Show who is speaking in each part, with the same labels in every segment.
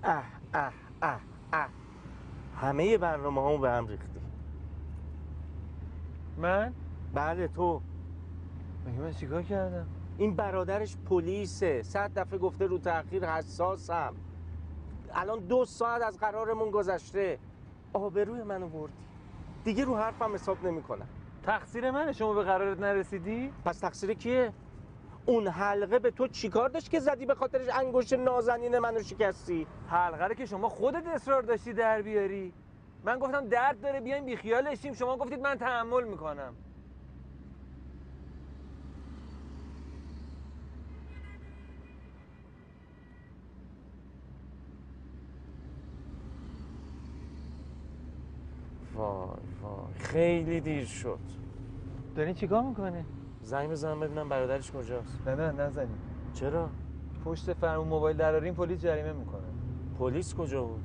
Speaker 1: اه اه اه اه همه برنامه هامو به هم ریختی.
Speaker 2: من؟
Speaker 1: بله تو.
Speaker 2: مگه من چیکار کردم؟
Speaker 1: این برادرش پلیسه، 100 دفعه گفته رو تأخیر حساسم. الان 2 ساعت از قرارمون گذشته، آبروی منو بردی. دیگه رو حرفم حساب نمی‌کنم.
Speaker 2: تقصیر منه شما به قرارت نرسیدی؟
Speaker 1: پس تقصیر کیه؟ اون حلقه به تو چیکار داشت که زدی به خاطرش انگشت نازنین منو شکستی؟
Speaker 2: حلقه رو که شما خودت اصرار داشتی در بیاری. من گفتم درد داره بیاین بیخیالش شیم، شما گفتید من تحمل میکنم.
Speaker 1: وای وای خیلی دیر شد.
Speaker 2: دارین چیکار میکنه؟
Speaker 1: زنگ بزنم ببینم برادرش کجاست.
Speaker 2: نه نزنیم.
Speaker 1: چرا؟
Speaker 2: پشت فرمون موبایل دراریم پلیس جریمه میکنه.
Speaker 1: پلیس کجا بود؟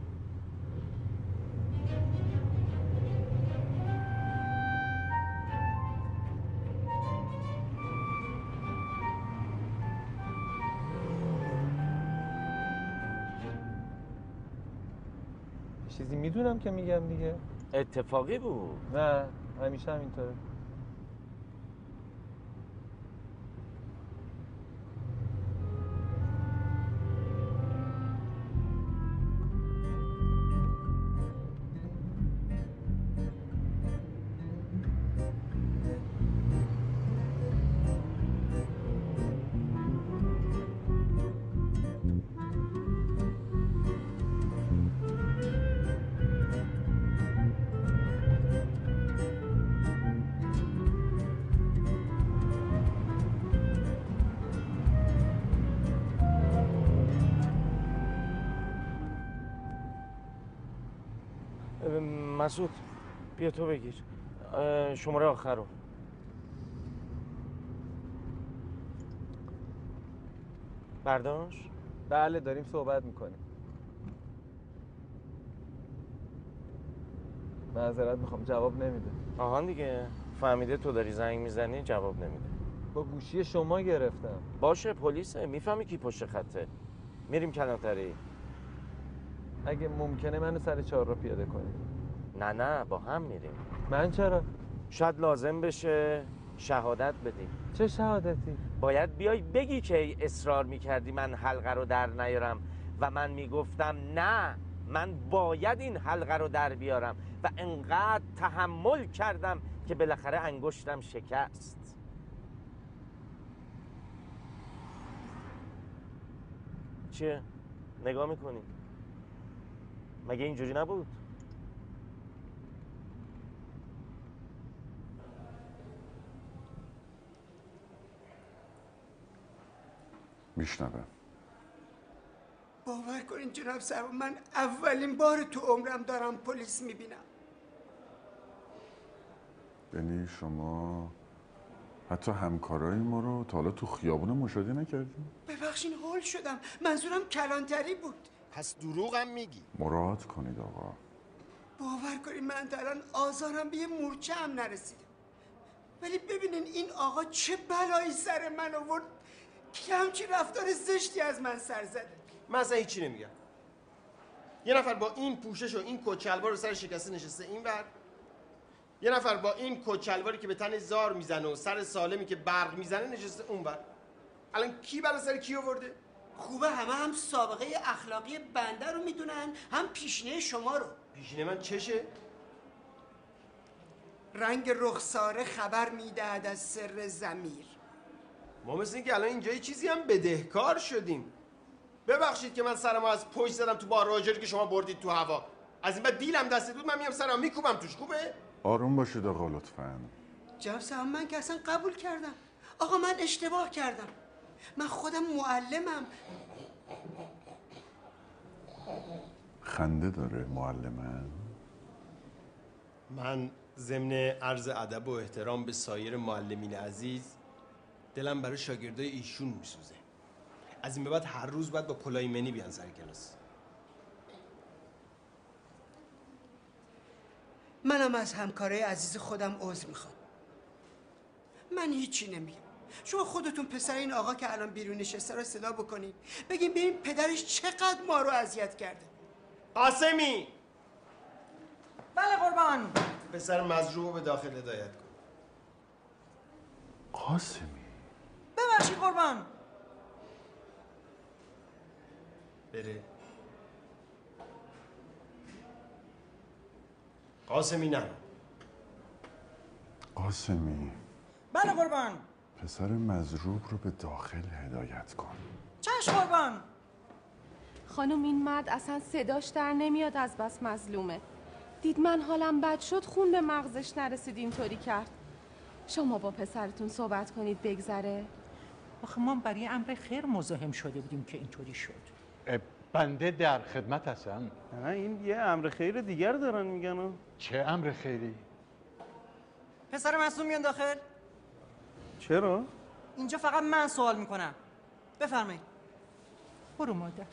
Speaker 2: چیزی میدونم که میگم دیگه.
Speaker 1: اتفاقی بود.
Speaker 2: نه همیشه همینطوره.
Speaker 1: مسعود بیا تو بگیر شماره آخر رو. برداشت؟
Speaker 2: بله داریم صحبت میکنیم. معذرت میخوام جواب نمیده.
Speaker 1: آهان دیگه فهمیده تو داری زنگ میزنی جواب نمیده.
Speaker 2: با گوشی شما گرفتم.
Speaker 1: باشه پلیسه، میفهمی کی پشت خطه. میریم کلانتری.
Speaker 2: اگه ممکنه منو سر 4 رو پیاده کنید.
Speaker 1: نه با هم میریم.
Speaker 2: من چرا؟
Speaker 1: شاید لازم بشه شهادت بدیم.
Speaker 2: چه شهادتی؟
Speaker 1: باید بیای بگی که اصرار میکردی من حلقه رو در نیارم و من میگفتم نه من باید این حلقه رو در بیارم و انقدر تحمل کردم که بالاخره انگشتم شکست. چیه؟ نگاه میکنی؟ مگه اینجوری نبود؟
Speaker 3: میشنوم.
Speaker 4: باور کنین جناب سرور من اولین بار تو عمرم دارم پلیس میبینم.
Speaker 3: یعنی شما حتی همکارای ما رو تا حالا تو خیابون مشاهده نکردیم؟
Speaker 4: ببخشین هول شدم، منظورم کلانتری بود.
Speaker 5: پس دروغم میگی؟
Speaker 3: مراعات کنید آقا.
Speaker 4: باور کنین من تا الان آزارم به یه مورچه هم نرسیده، ولی ببینین این آقا چه بلایی سر من آورد که همچین رفتار زشتی از من سر زده.
Speaker 5: من اصلا هیچی نمیگم. یه نفر با این پوشش و این کچلوار رو سر شکسته نشسته اینور، یه نفر با این کچلواری که به تن زار میزنه و سر سالمی که برق میزنه نشسته اونور. الان کی بلا سر کی آورده؟
Speaker 4: خوبه هم سابقه اخلاقی بنده رو میدونن، هم پیشینه شما رو.
Speaker 5: پیشینه من چشه؟
Speaker 4: رنگ رخساره خبر میدهد از سر ضمیر.
Speaker 5: ما مثل این که الان اینجا یه چیزی هم بدهکار شدیم. ببخشید که من سرمو از پشت زدم تو بار راجری که شما بردید تو هوا. از این بعد دیلم دستت بود من میام سرمو میکوبم توش. خوبه؟
Speaker 3: آروم باشید آقا لطفاً.
Speaker 4: جناب سرور من که اصلا قبول کردم. آقا من اشتباه کردم، من خودم معلمم.
Speaker 3: خنده داره معلمن.
Speaker 5: من ضمن عرض ادب و احترام به سایر معلمین عزیز دلم برای شاگردای ایشون میسوزه. از این به بعد هر روز باید با کلاهی بیان سر کلاس.
Speaker 4: منم از همکارای عزیز خودم عذر میخوام. من هیچی نمیگم، شما خودتون پسر این آقا که الان بیرون نشسته رو صدا بکنید، بگیم ببین پدرش چقدر ما رو اذیت کرده.
Speaker 5: قاسمی،
Speaker 6: بله قربان.
Speaker 5: پسر مظلوم رو به داخل هدایت کن.
Speaker 3: قاسمی
Speaker 6: ببخشید قربان.
Speaker 5: بره. قاسمی نه.
Speaker 3: قاسمی
Speaker 6: بله قربان.
Speaker 3: پسر مضروب رو به داخل هدایت کن.
Speaker 6: چشم قربان.
Speaker 7: خانم این مرد اصلا صداش در نمیاد، از بس مظلومه. دید من حالم بد شد، خون به مغزش نرسید اینطوری کرد. شما با پسرتون صحبت کنید بگذره.
Speaker 8: آخه ما برای امر خیر مزاحم شده بودیم که اینطوری شد.
Speaker 9: بنده در خدمت هستم.
Speaker 2: نه این یه امر خیر دیگر دارن میگن.
Speaker 9: چه امر خیری؟
Speaker 6: پسر معصوم میان داخل؟
Speaker 2: چرا؟
Speaker 6: اینجا فقط من سوال میکنم. بفرمایید.
Speaker 8: برو مادر.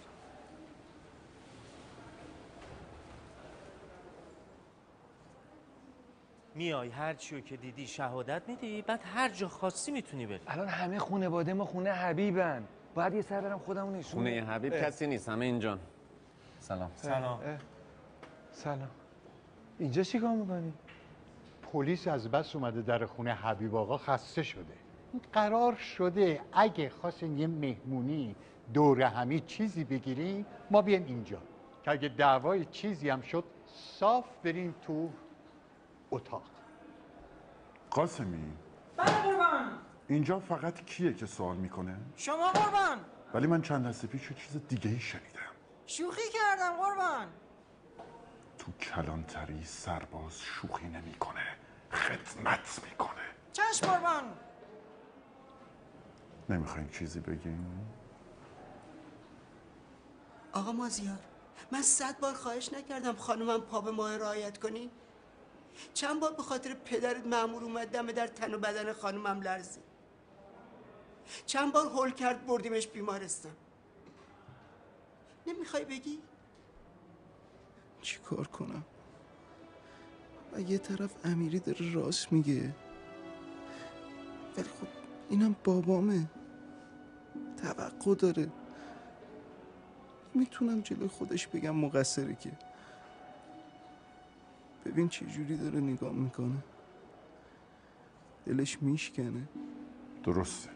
Speaker 1: میای هر چیو که دیدی شهادت میدی، بعد هر جا خواستی میتونی بری.
Speaker 2: الان همه خانواده ما خونه حبیبن، باید یه سر برم خودمون نشون.
Speaker 10: خونه حبیب کسی نیست، همه اینجان. سلام.
Speaker 2: سلام. اینجا چی کار میکنی؟
Speaker 9: پلیس از بس اومده در خونه حبیب آقا، خسته شده. قرار شده اگه خواستین یه مهمونی دور همی چیزی بگیریم ما بیایم اینجا، که اگه دعوای چیزی هم شد صاف بریم تو اتاق.
Speaker 3: قاسمی
Speaker 6: بله قربان.
Speaker 3: اینجا فقط کیه که سوال میکنه؟
Speaker 6: شما قربان.
Speaker 3: ولی من چند دست پیش چیز دیگه ای شنیدم.
Speaker 6: شوخی کردم قربان.
Speaker 3: تو کلانتری سرباز شوخی نمیکنه، خدمت میکنه.
Speaker 6: چشم قربان.
Speaker 3: نمیخواین چیزی بگیم؟
Speaker 4: آقا مازیار، من 100 بار خواهش نکردم خانومم پا به ماه رعایت کنی؟ چند بار به خاطر پدرت مأمور اومد دم در تن و بدن خانومم لرزید. چند بار هول کرد بردیمش بیمارستان. نمیخوای بگی؟
Speaker 11: چی کار کنم؟ و یه طرف امیری داره راست میگه، ولی خب اینم بابامه، توقع داره. میتونم جلوی خودش بگم مقصره که. ببین چه جوری داره نگاه میکنه، دلش میشکنه.
Speaker 3: درسته،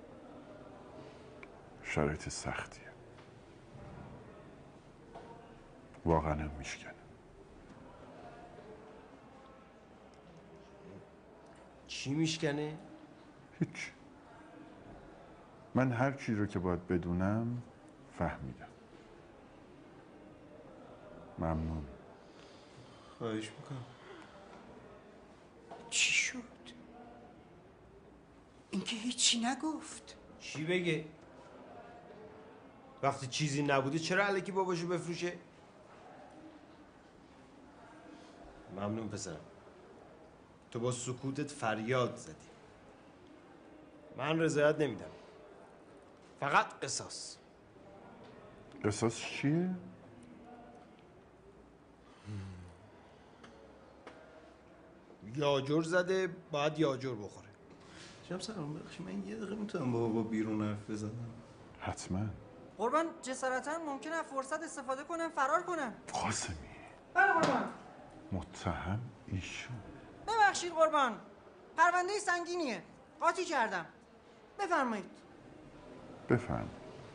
Speaker 3: شرایط سختیه، واقعا هم میشکنه.
Speaker 5: چی میشکنه؟
Speaker 3: هیچ. من هر چی رو که باید بدونم فهمیدم. ممنون.
Speaker 11: خواهش میکنم.
Speaker 4: چی شد؟ اینکه هیچی نگفت.
Speaker 5: چی بگه؟ وقتی چیزی نبوده چرا الکی باباشو بفروشه؟ ممنون پسرم، تو با سکوتت فریاد زدی. من رضایت نمیدم، فقط قصاص.
Speaker 3: قصاص چیه؟
Speaker 5: یاجر زده باید یاجر بخوره.
Speaker 11: جناب سلام بخشی، من یه دقیقه میتونم با بابا بیرون حرف بزنم؟
Speaker 3: حتما.
Speaker 6: قربان جسارتا ممکنه فرصت استفاده کنم فرار کنم.
Speaker 3: قاسمی
Speaker 6: بله قربان.
Speaker 3: متهم ایشون.
Speaker 6: ببخشید قربان، پرونده سنگینیه، قاطی کردم. بفرمایید.
Speaker 3: بفهم.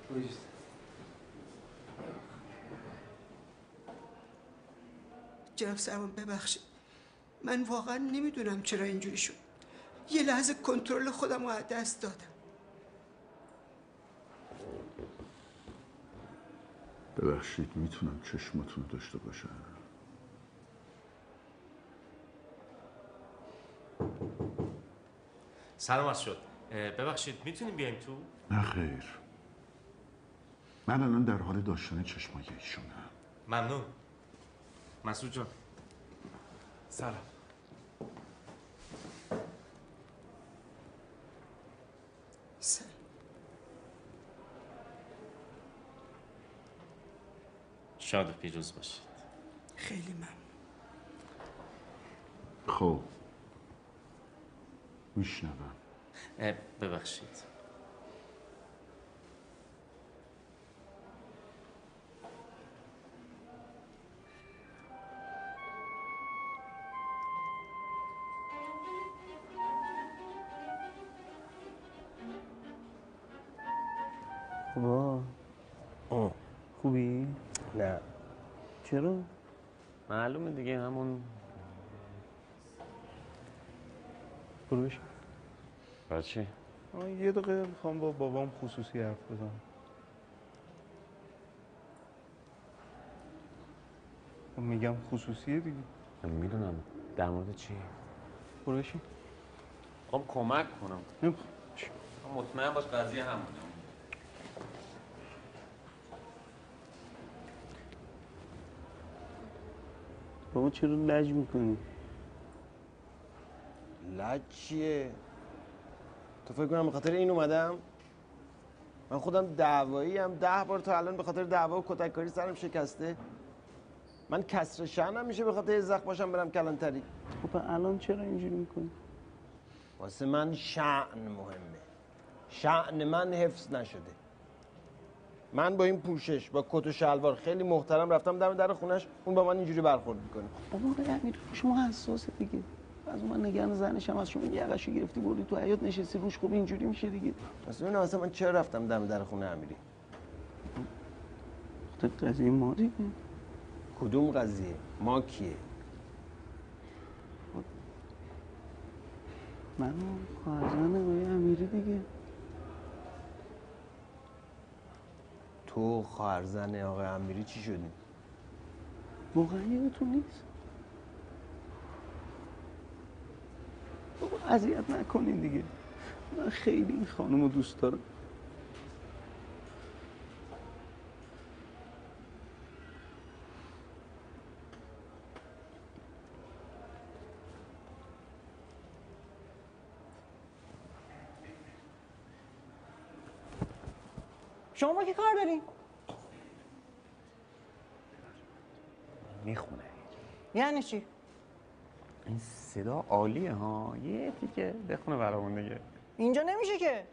Speaker 4: جناب سرمان ببخشید، من واقعا نمیدونم چرا اینجوری شد. یه لحظه کنترل خودم رو از دست دادم.
Speaker 3: ببخشید، میتونم چشماتون داشته باشم؟
Speaker 1: سلامت شد. ببخشید میتونیم بیایم تو؟
Speaker 3: نه خیر، من الان در حال داشتن چشمای ایشونم.
Speaker 1: ممنون. مسعود جان.
Speaker 2: سلام.
Speaker 4: سلام.
Speaker 1: شاد و پیروز باشید.
Speaker 4: خیلی ممنون.
Speaker 3: خب میشنوم.
Speaker 1: ببخشید.
Speaker 10: خوبی؟
Speaker 1: نه.
Speaker 10: چرا؟ معلومه دیگه همون بروش. برای چی؟
Speaker 11: یه دقیقه میخوام با بابام خصوصی حرف بزنم. میگم خصوصیه دیگه.
Speaker 10: من میدونم. در مورد چی؟
Speaker 11: برو بشین.
Speaker 10: خب کمک کنم.
Speaker 11: نمیخوام.
Speaker 10: مطمئن باش قضیه همونه.
Speaker 11: بابا چرا لج میکنی؟
Speaker 5: لج چیه؟ تو فکر کنم به خاطر این اومدم؟ من خودم دعوایی هم 10 بار تا الان به خاطر دعوا و کتککاری سرم شکسته. من کسر شأنم میشه به خاطر زخم باشم برم کلانتری.
Speaker 11: خب الان چرا اینجوری میکنی؟
Speaker 5: واسه من شأن مهمه. شأن من حفظ نشده. من با این پوشش با کت و شلوار خیلی محترم رفتم در خونش، اون با من اینجوری برخورد میکنه.
Speaker 11: بابا امیر شما حساسه دیگه. از من نگران زنش هم از شما یقشو گرفتی بردی تو حیاط نشستی روش، خب اینجوری میشه دیگه.
Speaker 5: اصلا من چرا رفتم در خونه امیری؟
Speaker 11: خاطر قضیه ما دیگه.
Speaker 5: کدوم قضیه؟ ما کیه؟
Speaker 11: من و خواهرزن آقای امیری دیگه.
Speaker 5: تو خواهرزن آقای امیری چی شدی؟
Speaker 11: واقعا یادتون نیست؟ بابا اذیت نکنین دیگه. من خیلی این خانم رو دوست دارم.
Speaker 6: شما که کار دارین؟
Speaker 10: میخونه.
Speaker 6: یعنی چی؟
Speaker 10: این صدا عالیه ها. یه تیکه بخونه برامون دیگه.
Speaker 6: اینجا نمیشه که.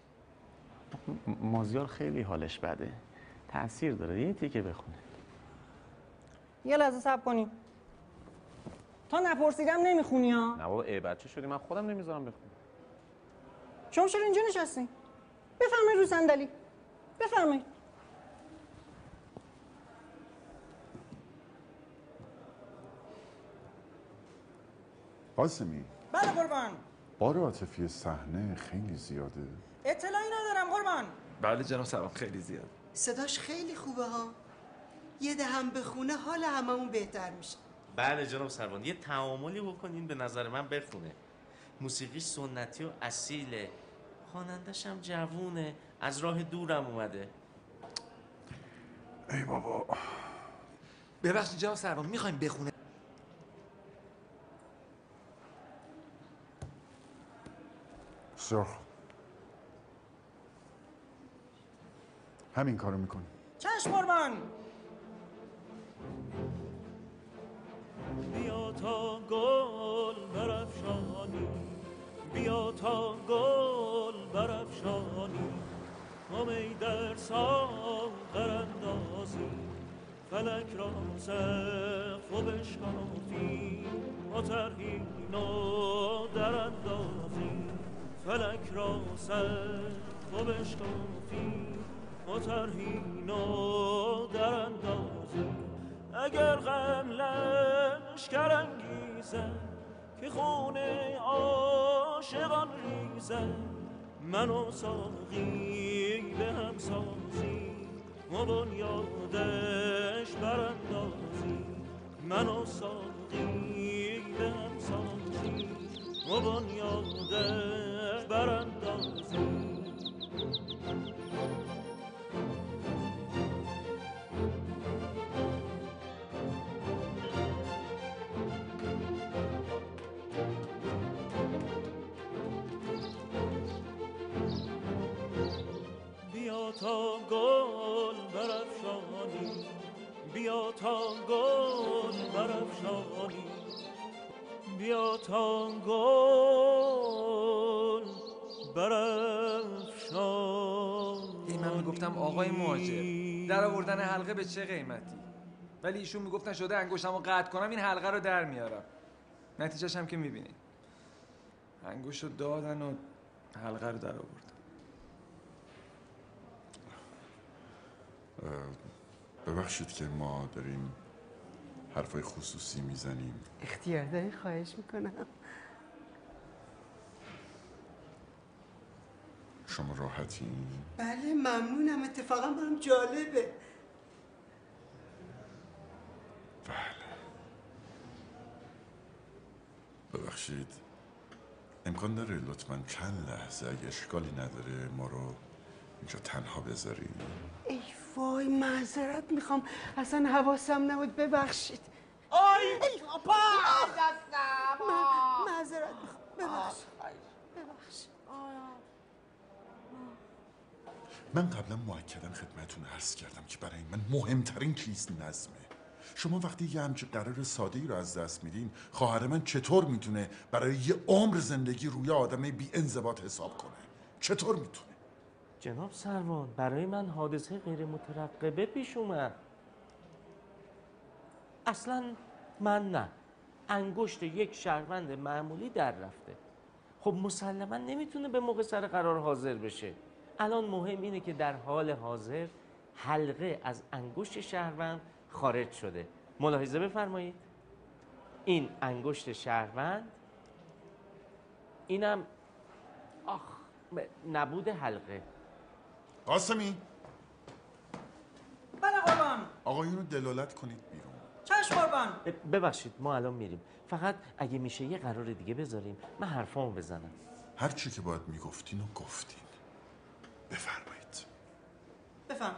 Speaker 10: مازیار خیلی حالش بده. تأثیر داره. یه تیکه بخونه.
Speaker 6: یه لحظه صبر کنیم. تا نپرسیدم نمیخونی ها؟
Speaker 10: نه بابا بچه شدی، من خودم نمیذارم بخونم.
Speaker 6: شما چرا اینجا نشستین؟ بفرمایید رو صندلی. بفرمایید.
Speaker 3: قاسمی،
Speaker 6: بله قربان.
Speaker 3: بار عاطفی صحنه خیلی زیاده.
Speaker 6: اطلاعی ندارم قربان.
Speaker 12: بله جناب سروان خیلی زیاد.
Speaker 4: صداش خیلی خوبه ها. یه دهم بخونه حال هممون بهتر میشه.
Speaker 1: بله جناب سروان، یه تعاملی بکنین به نظر من بخونه. موسیقیش سنتی و اصیله، خوانندش هم جوونه، از راه دورم اومده.
Speaker 3: ای بابا.
Speaker 12: ببخشید جناب سروان میخوایم بخونه.
Speaker 3: بسیار خوب. همین کارو میکنی.
Speaker 6: چشم قربان.
Speaker 13: بیا تا گل برافشانی، بیا تا گل برافشانی، ما می در ساغر اندازی، فلک را سقف و بشکافی، ما طرحی نو در اندازی، فلک را سقف و بشکافی، ما طرحی نو در اندازی. اگر غم لشکر انگیزد که خون عاشقان ریزد، من و ساقی به هم سازی و بنیادش براندازی، من و ساقی به هم سازی و بنیادش براندازی. بیا تا گل برافشانی، بیا تا گل برافشانی، بیا تا گل
Speaker 2: ای من میگفتم آقای مهاجر در آوردن حلقه به چه قیمتی، ولی ایشون میگفتن شده انگشتمو قطع کنم این حلقه رو در میارم. نتیجهش هم که میبینید انگشتو دادن و حلقه رو در آوردن.
Speaker 3: ببخشید که ما داریم حرفای خصوصی میزنیم.
Speaker 4: اختیار داری، خواهش میکنم.
Speaker 3: شما راحتین؟
Speaker 4: بله ممنونم، اتفاقا برام جالبه.
Speaker 3: ببخشید امکان داره لطفاً چند لحظه اگه اشکالی نداره ما رو اینجا تنها بذاریم؟
Speaker 4: ای وای معذرت میخوام، اصلا حواسم نبود، ببخشید.
Speaker 1: آی
Speaker 4: پا معذرت میخوام، ببخشید.
Speaker 3: من قبلا مؤکداً خدمتتون عرض کردم که برای من مهمترین چیز نظمه. شما وقتی یه همچین قرار ساده‌ای رو از دست میدین، خواهر من چطور میتونه برای یه عمر زندگی روی آدم بی انضباط حساب کنه؟ چطور میتونه؟
Speaker 1: جناب سروان، برای من حادثه غیر مترقبه پیش اومد. اصلا من نه، انگشت یک شهروند معمولی در رفته. خب مسلما نمیتونه به موقع سر قرار حاضر بشه. الان مهم اینه که در حال حاضر حلقه از انگشت شهروند خارج شده. ملاحظه بفرمایید، این انگشت شهروند، اینم نبود حلقه.
Speaker 3: قاسمی
Speaker 6: بله قربان.
Speaker 3: آقایون رو دلالت کنید بیرون.
Speaker 6: چشم قربان.
Speaker 1: ببخشید ما الان میریم، فقط اگه میشه یه قرار دیگه بذاریم من حرفامو بزنم.
Speaker 3: هر چی که باید میگفتین و گفتین. بفرمایید.
Speaker 6: بفهم.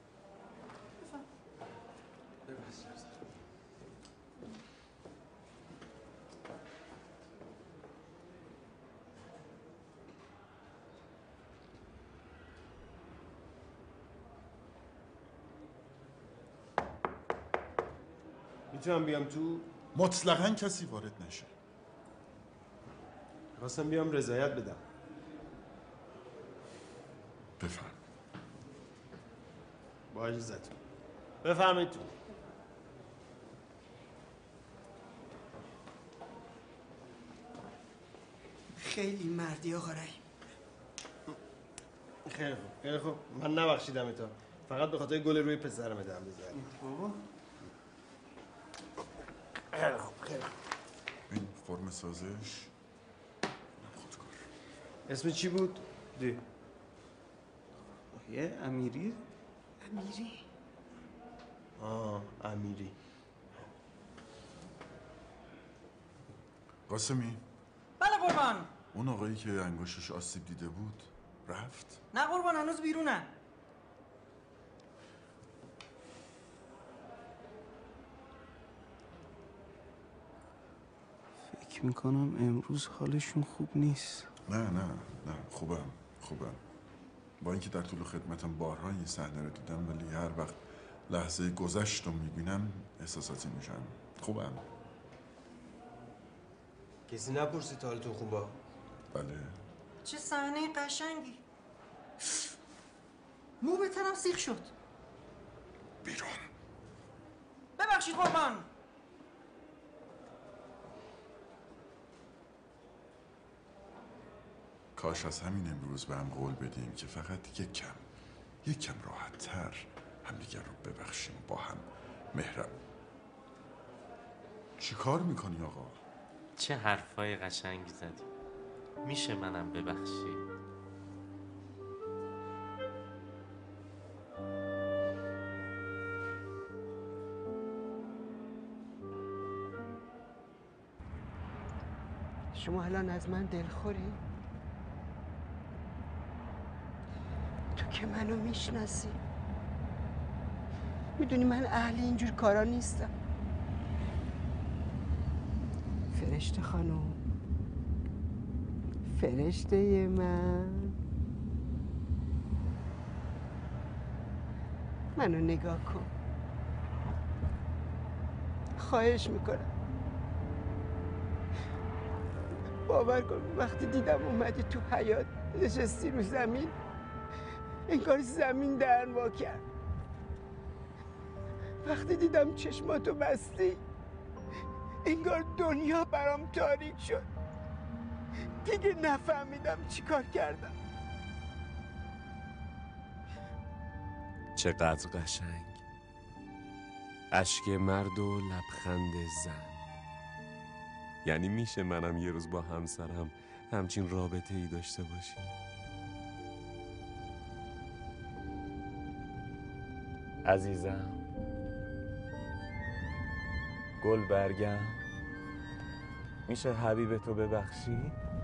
Speaker 5: میتونم بیام تو؟
Speaker 3: مطلقاً کسی وارد نشه.
Speaker 5: خواستم بیام رضایت بدم.
Speaker 3: بفرم.
Speaker 5: با اجازهتون بفرمایید تو.
Speaker 4: خیلی مردی آقا رحیم.
Speaker 5: خیلی خوب خیلی خوب، من نبخشیدم تا فقط به خاطر گل روی پسرم دم بزنید. خیلی خوب خیلی خوب.
Speaker 3: این فرم سازش خودکار.
Speaker 5: اسم چی بود؟ دی
Speaker 11: یه امیری؟
Speaker 4: امیری؟
Speaker 5: امیری.
Speaker 3: قاسمی
Speaker 6: بله قربان.
Speaker 3: اون آقایی که انگشتش آسیب دیده بود رفت؟
Speaker 6: نه قربان هنوز بیرونه.
Speaker 11: فکر میکنم امروز حالشون خوب نیست.
Speaker 3: نه خوبم. با اینکه در طول خدمتم بارها این صحنه رو دیدم، ولی هر وقت لحظه گذشت رو میبینم احساساتی میشم. خوبم.
Speaker 5: کسی نپرسید حالتون خوبه؟
Speaker 3: بله.
Speaker 6: چه صحنه قشنگی. مو به تنم سیخ شد.
Speaker 3: بیرون.
Speaker 6: ببخشید قربان.
Speaker 3: کاش از همین امروز به هم قول بدیم که فقط یک کم راحت تر همدیگر رو ببخشیم، با هم مهرب. چی کار میکنی آقا؟
Speaker 1: چه حرفای قشنگی زدی. میشه منم ببخشی؟
Speaker 4: شما الان از من دلخوری؟ تو که منو میشناسی، میدونی من اهل اینجور کارا نیستم. فرشته خانم، فرشته منو نگاه کن، خواهش میکنم. باور کن وقتی دیدم اومدی تو حیاط نشستی رو زمین، انگار زمین درنوا کرد. وقتی دیدم چشماتو بستی، انگار دنیا برام تاریک شد. دیگه نفهمیدم چی کار کردم.
Speaker 14: چقدر قشنگ. اشک مرد و لبخند زن. یعنی میشه منم یه روز با همسرم همچین رابطه ای داشته باشیم؟ عزیزم، گل برگم، میشه حبیب تو ببخشی؟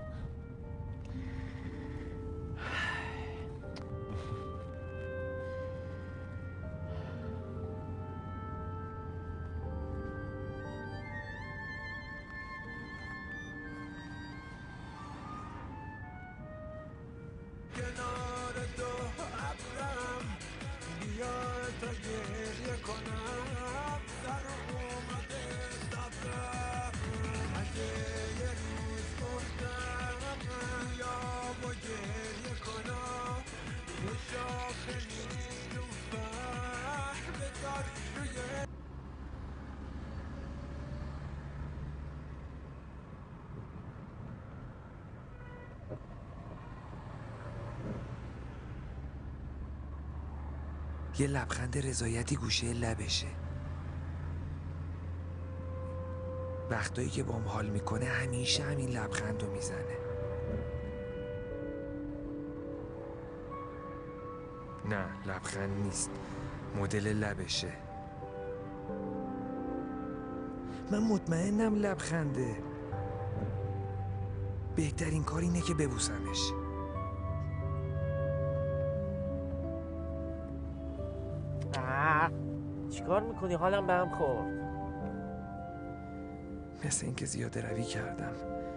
Speaker 15: یه لبخند رضایتی گوشه لبشه. وقتایی که بام حال میکنه همیشه همین لبخندو میزنه. نه، لبخند نیست، مدل لبشه. من مطمئنم لبخنده. بهترین کار اینه که ببوسمش.
Speaker 1: چیکار میکنی؟ حالم به هم خورد.
Speaker 15: مثل اینکه زیاده روی کردم.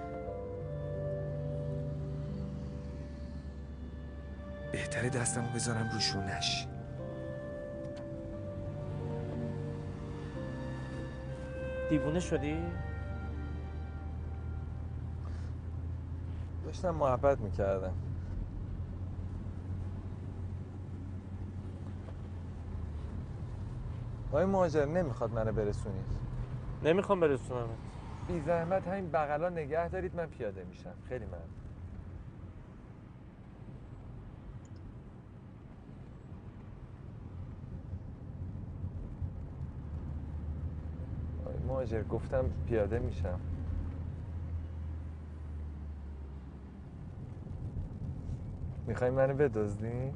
Speaker 15: بهتره دستمو بذارم رو شونش.
Speaker 1: دیوونه شدی؟
Speaker 2: داشتم محبت میکردم. آقای مهاجر نمیخواد منو برسونید؟
Speaker 1: نمیخوام برسونمت.
Speaker 2: بی زحمت همین بغلا نگه دارید، من پیاده میشم. خیلی ممنون. آقای مهاجر گفتم پیاده میشم. میخوای منو بدزدی؟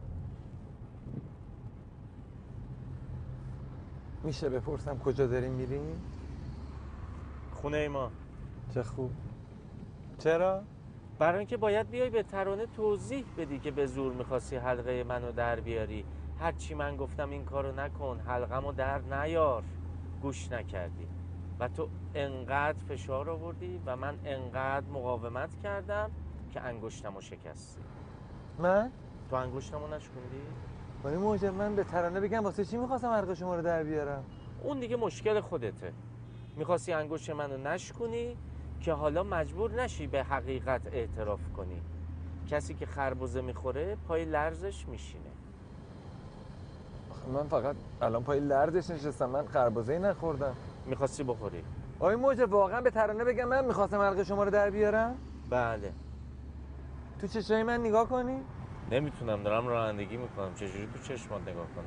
Speaker 2: میشه بپرسم کجا داریم میریم؟
Speaker 1: خونه ما.
Speaker 2: چه خوب. چرا؟
Speaker 1: برای اینکه باید بیای به ترانه توضیح بدی که به زور میخواستی حلقه منو در بیاری. هرچی من گفتم این کارو نکن، حلقمو در نیار، گوش نکردی و تو انقدر فشار آوردی و من انقدر مقاومت کردم که انگشتمو شکستی.
Speaker 2: من؟
Speaker 1: تو انگشتمو نشکوندی؟
Speaker 2: آقای مهاجر من به ترانه بگم واسه چی میخواستم حلقه شما رو در بیارم؟
Speaker 1: اون دیگه مشکل خودته. میخواستی انگشت منو نشکونی که حالا مجبور نشی به حقیقت اعتراف کنی. کسی که خربزه میخوره پای لرزش میشینه.
Speaker 2: من فقط الان پای لرزش نشستم، من خربزه‌ای نخوردم.
Speaker 1: میخواستی بخوری؟
Speaker 2: آقای مهاجر واقعا به ترانه بگم من میخواستم حلقه شما رو در بیارم؟
Speaker 1: بله.
Speaker 2: تو چشای من نگاه کنی؟
Speaker 1: نمیتونم، دارم رانندگی میکنم، چجوری تو چشمات نگاه کنم؟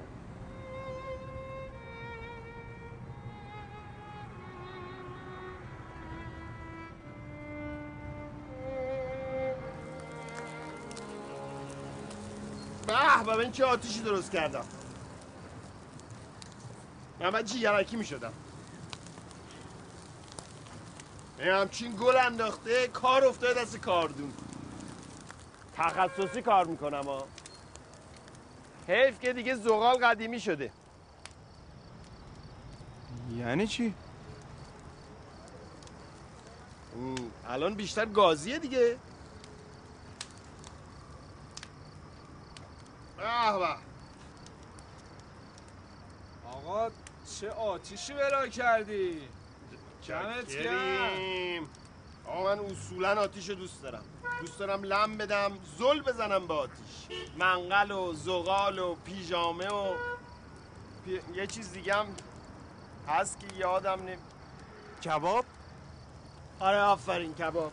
Speaker 5: به این چه آتیشی درست کردم. من جیگرکی میشدم. این همچین گل انداخته، کار افتاده دست کاردون. تخصصی کار میکنم ها. حیف که دیگه زغال قدیمی شده.
Speaker 16: یعنی چی؟
Speaker 5: الان بیشتر گازیه دیگه. به
Speaker 16: آقا چه آتیشی بلا کردی؟ کمت گرم.
Speaker 5: آقا من اصولا آتیش دوست دارم. دوست دارم لم بدم، زل بزنم با آتیش. منقل و زغال و پیژامه و یه چیز دیگه هم هست که یادم
Speaker 16: کباب؟
Speaker 5: آره آفرین کباب.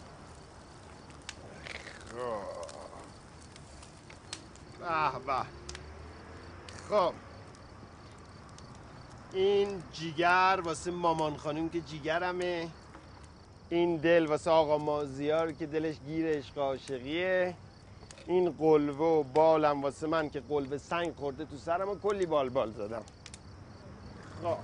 Speaker 5: به به. خب این جیگر واسه مامان خانم که جیگرمه، این دل واسه آقا مازیار که دلش گیر عشق عاشقیه، این قلوه و بالم واسه من که قلوه سنگ خورده تو سرم و کلی بال زدم. خب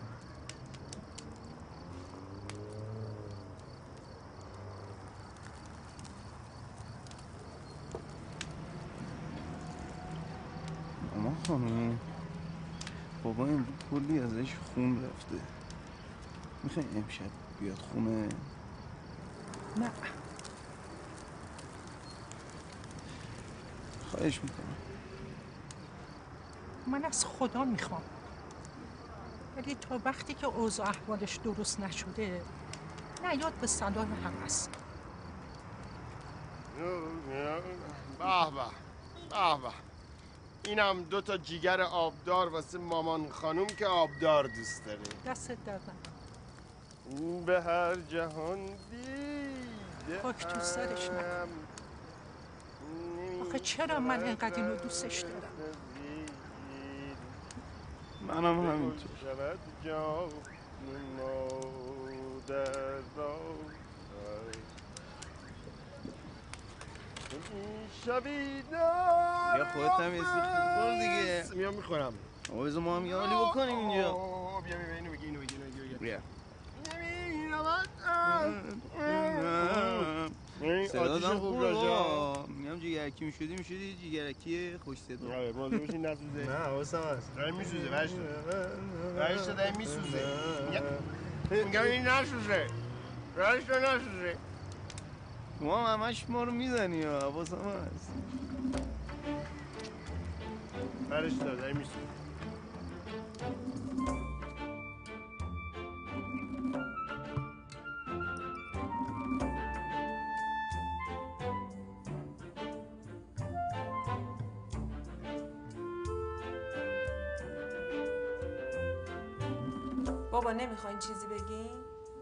Speaker 11: مامان خانم بابا امروز کلی ازش خون رفته، میخوای امشب بیاد خونه؟
Speaker 8: نه
Speaker 11: خواهش میکنم.
Speaker 8: من از خدا میخوام، ولی تا وقتی که اوضاع احوالش درست نشده نیاد به صلاح هوس.
Speaker 5: به به. اینم 2 تا جیگر آبدار واسه مامان خانوم که آبدار دوست داره.
Speaker 8: دستت درد
Speaker 5: او به هر جهان دیده
Speaker 8: خاک تو سرش نکن. آخه چرا من اینقدر اینو دوستش دارم؟
Speaker 11: منم همینطور. یا خودت هم یه سیخ بخور دیگه.
Speaker 5: میام میخورم.
Speaker 11: آقا بذار ما هم یه حالی بکنیم اینجا.
Speaker 5: بیا اینو بگی.
Speaker 11: بیا. صدادم خوب راجا. میگم جیگرکی میشدی جیگرکی خوش صدا.
Speaker 5: آره باز بشین نسوزه. نه حواسم هست. داره میسوزه برش داره میسوزه. میگم این نسوزه. برش نسوزه.
Speaker 11: ما همش ما رو میزنی یا حواسم هست.
Speaker 5: برش داره میسوزه.
Speaker 17: بابا نمیخواین چیزی بگین؟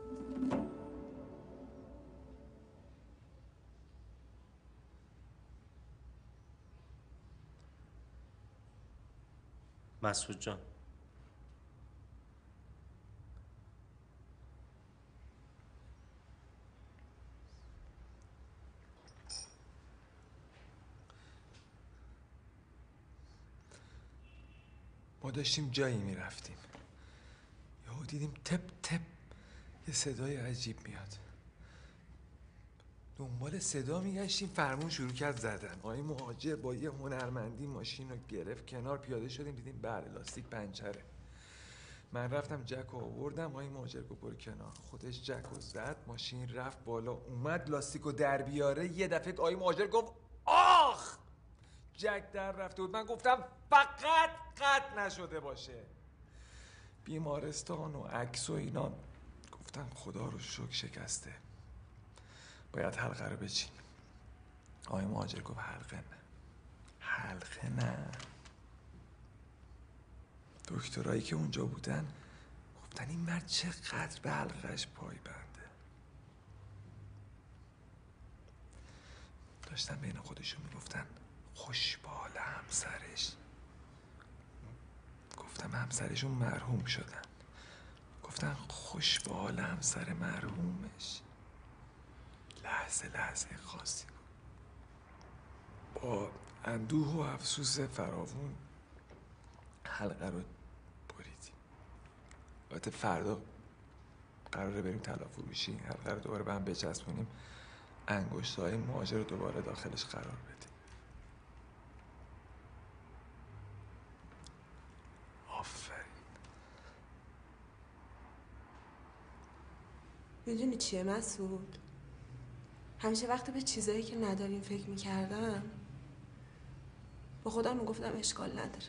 Speaker 18: مسعود جان،
Speaker 2: ما داشتیم جایی میرفتیم، یهو دیدیم تپ تپ یه صدای عجیب میاد. دنبال صدا میگشتیم، فرمون شروع کرد زدن. آقای مهاجر با یه هنرمندی ماشین رو گرفت کنار، پیاده شدیم دیدیم بله لاستیک پنچره. من رفتم جک رو آوردم، آقای مهاجر گفت برو کنار. خودش جک رو زد، ماشین رفت بالا، اومد لاستیک رو در بیاره، یه دفعه آقای مهاجر گفت آخ جک در رفته بود. من گفتم فقط قطع نشده باشه. بیمارستان و عکس و اینا. گفتم خدا رو شکر شکسته، باید حلقه رو بچینیم. آقای مهاجر گفت حلقه نه. دکترایی که اونجا بودن گفتن این مرد چقدر به حلقهش پای بنده. داشتن بین خودشون میگفتن خوشبال همسرش. گفتم همسرشون مرحوم شدن. گفتن خوشبال همسر مرحومش. لحظه خاصی بود. با اندوه و افسوس فراوون حلقه رو بریدیم. البته فردا قراره بریم طلا فروشی، حلقه رو دوباره به هم بچسبونیم، انگشت‌های مهاجر رو دوباره داخلش قرار بدیم. آفرین.
Speaker 17: میدونی چیه مسعود؟ همیشه وقتی به چیزایی که نداریم فکر میکردم با خودم میگفتم اشکال نداره.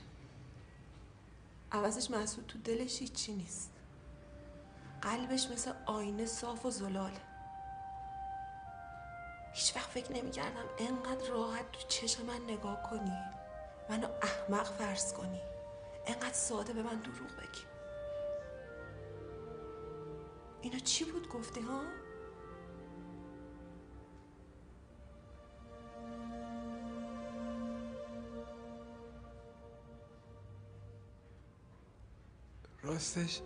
Speaker 17: عوضش مسعود تو دلش هیچی نیست. قلبش مثل آینه صاف و زلاله. هیچ وقت فکر نمی‌کردم انقدر راحت تو چشم من نگاه کنی، منو احمق فرض کنی، انقدر ساده به من دروغ بگی. اینا چی بود گفتی ها؟
Speaker 2: راستش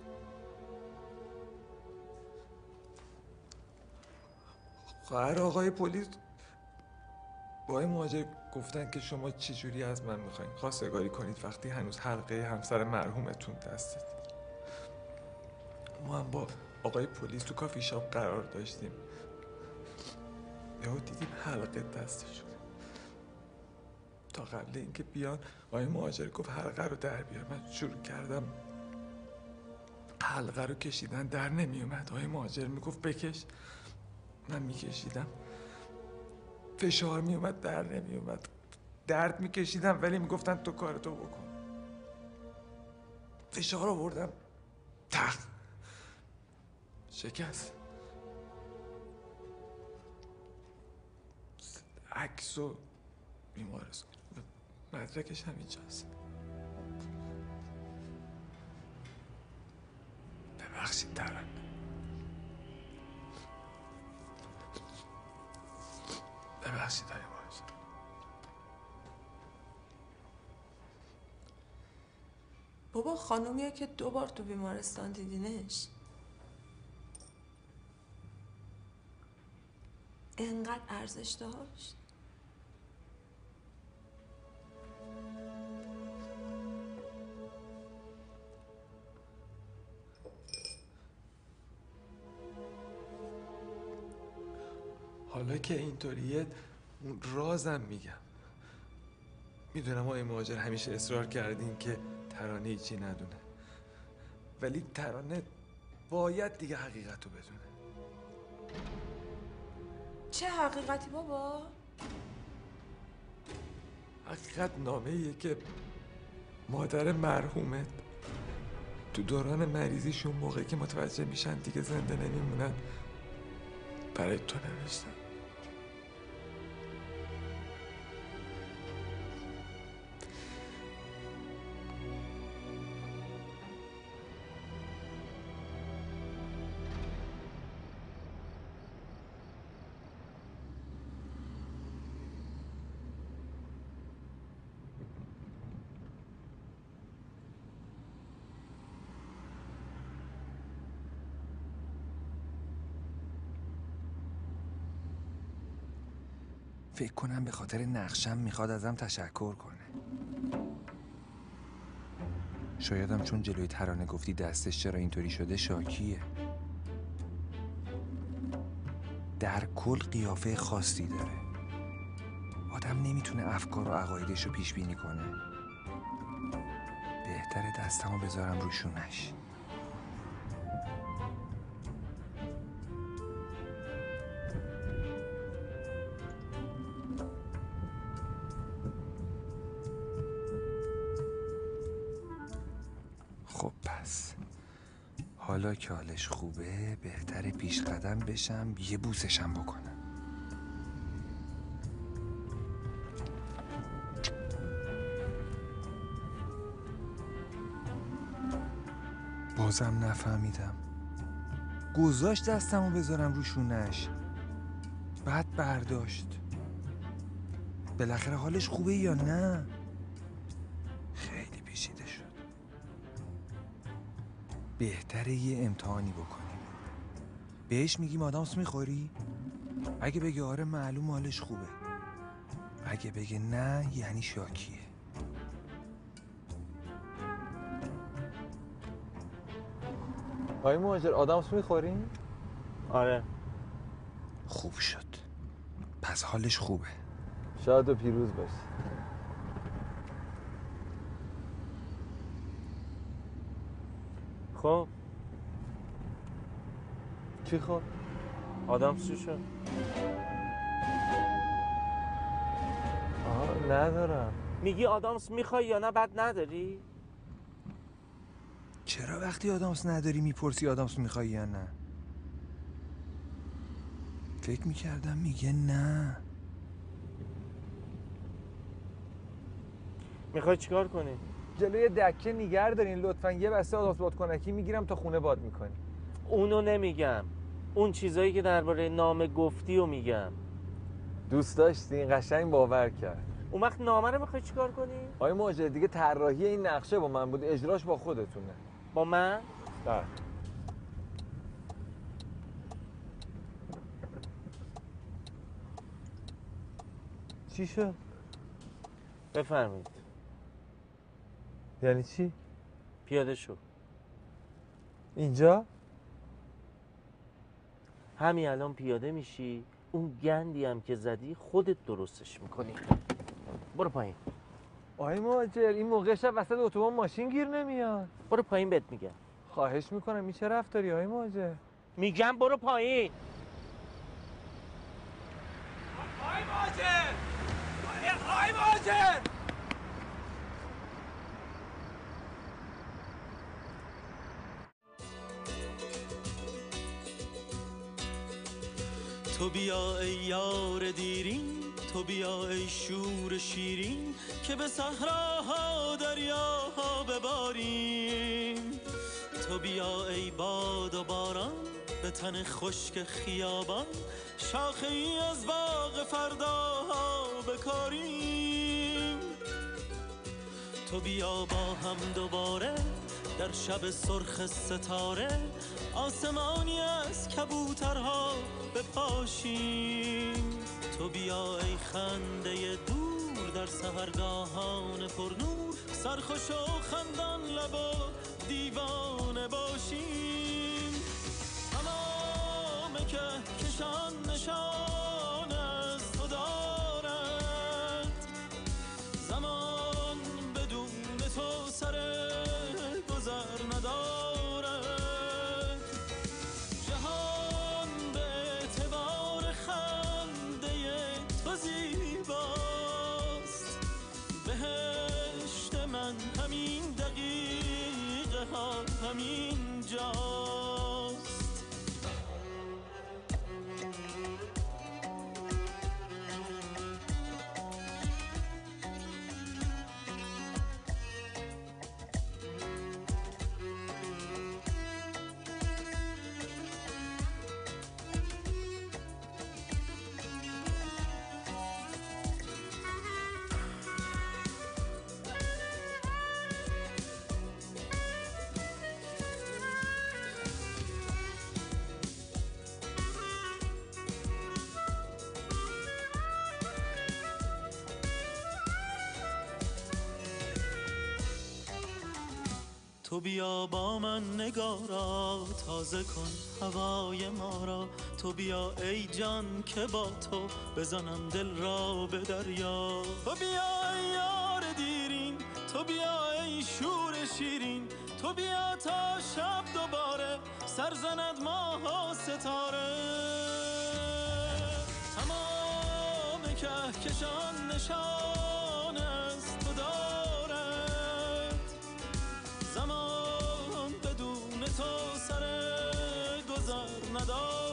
Speaker 2: خواهر آقای پلیس با این مهاجر گفتن که شما چجوری از من میخواین خواستگاری کنید وقتی هنوز حلقه همسر مرحومتون دستت. ما هم با آقای پلیس تو کافی شاپ قرار داشتیم، یهو دیدیم حلقه دستشون. تا قبل اینکه بیان آقای مهاجر گفت حلقه رو در بیار. من شروع کردم حلقه رو کشیدن، در نمیومد. آقای مهاجر میگفت بکش، من میکشیدم، فشار میومد، در نمیومد. درد میکشیدم ولی میگفتن تو کارتو بکن. فشار آوردم، تق شکست. عکس و بیمارستان مدرکش هم اینجاست. ببخشید ترانه. ببخشید های مهاجر.
Speaker 17: بابا خانومیه که 2 بار تو بیمارستان دیدینش، انقدر ارزش داشت؟
Speaker 2: حالا که اینطوریه اون رازم میگم. میدونم آقای مهاجر همیشه اصرار کردین که ترانه هیچی ندونه، ولی ترانه باید دیگه حقیقت رو بدونه.
Speaker 17: چه حقیقتی بابا؟
Speaker 2: حقیقت نامه‌ایه که مادر مرحومت تو دوران مریضیشون موقعی که متوجه میشن دیگه زنده نمیمونن برای تو نوشتن.
Speaker 15: فکر کنم به خاطر نقشم میخواد ازم تشکر کنه. شایدم چون جلوی ترانه گفتی دستش چرا اینطوری شده شاکیه. در کل قیافه خاصی داره. آدم نمیتونه افکار و عقایدش رو پیش بینی کنه. بهتره دستمو بذارم رو شونش. خب پس حالا که حالش خوبه بهتره پیش قدم بشم یه بوسشم بکنم. بازم نفهمیدم. گذاشت دستمو بذارم رو شونش، بعد برداشت. بالاخره حالش خوبه یا نه؟ خیلی پیچیده شد. بهتره یه امتحانی بکنیم. بهش میگیم آدامس میخوری؟ اگه بگه آره معلوم حالش خوبه، اگه بگه نه یعنی شاکیه.
Speaker 2: آقای مهاجر آدامس میخورین؟
Speaker 1: آره.
Speaker 15: خوب شد. پس حالش خوبه.
Speaker 2: شاد و پیروز باش.
Speaker 1: خب
Speaker 2: چی خب؟
Speaker 1: آدامس چی شد؟
Speaker 2: آها ندارم.
Speaker 1: میگی آدامس میخوای یا نه بعد نداری؟
Speaker 15: چرا وقتی آدامس نداری میپرسی آدامس میخوای یا نه؟ فکر میکردم میگه نه.
Speaker 1: میخوای چیکار کنی؟
Speaker 15: جلوی دکه نیگر دارین لطفا. یه بسته آداس بادکنکی میگیرم تا خونه باد میکنی.
Speaker 1: اونو نمیگم، اون چیزایی که درباره نامه گفتی رو میگم.
Speaker 15: دوست داشتی؟ قشنگ باور کرد.
Speaker 1: اون وقت نامه رو میخوای چیکار کنی؟
Speaker 15: آقای مهاجر دیگه طراحی این نقشه با من بود، اجراش با خودتونه.
Speaker 1: با من؟
Speaker 15: بله. چی شد؟
Speaker 1: بفرمایید.
Speaker 15: یعنی چی؟
Speaker 1: پیاده شو.
Speaker 15: اینجا؟
Speaker 1: همین الان پیاده میشی، اون گندی هم که زدی خودت درستش میکنی. برو پایین.
Speaker 15: آقای مهاجر این موقع شب وسط اتوبان ماشین گیر نمیاد.
Speaker 1: برو پایین بهت میگم.
Speaker 15: خواهش میکنم. این چه رفتاری آقای مهاجر؟
Speaker 1: میگم برو پایین.
Speaker 12: آقای مهاجر! آقای مهاجر!
Speaker 13: تو بیا ای یار دیرین، تو بیا ای شور شیرین، که به صحراها دریاها بباریم. تو بیا ای باد و باران، به تن خشک خیابان، شاخه ای از باغ فرداها بکاریم. تو بیا با هم دوباره در شب سرخ ستاره، آسمانی از کبوترها بپاشیم. تو بیا ای خنده دور در سحرگاهان پرنور، سرخوش و خندان لب و دیوانه باشیم. تمام که کشان نشان از تو دارد، زمان بدون تو سر گذر ندارد. جهان به اعتبار خنده تو زیباست، بهشت من همین دقیقه ها همین جاست. تو بیا با من نگارا، تازه کن هوای ما را. تو بیا ای جان که با تو بزنم دل را به دریا. تو بیا ای یار دیرین، تو بیا ای شور شیرین، تو بیا تا شب دوباره سر زند ماه و ستاره. تمام کهکشان نشان از تو دارد، زمان بدون تو سر گذر ندارد.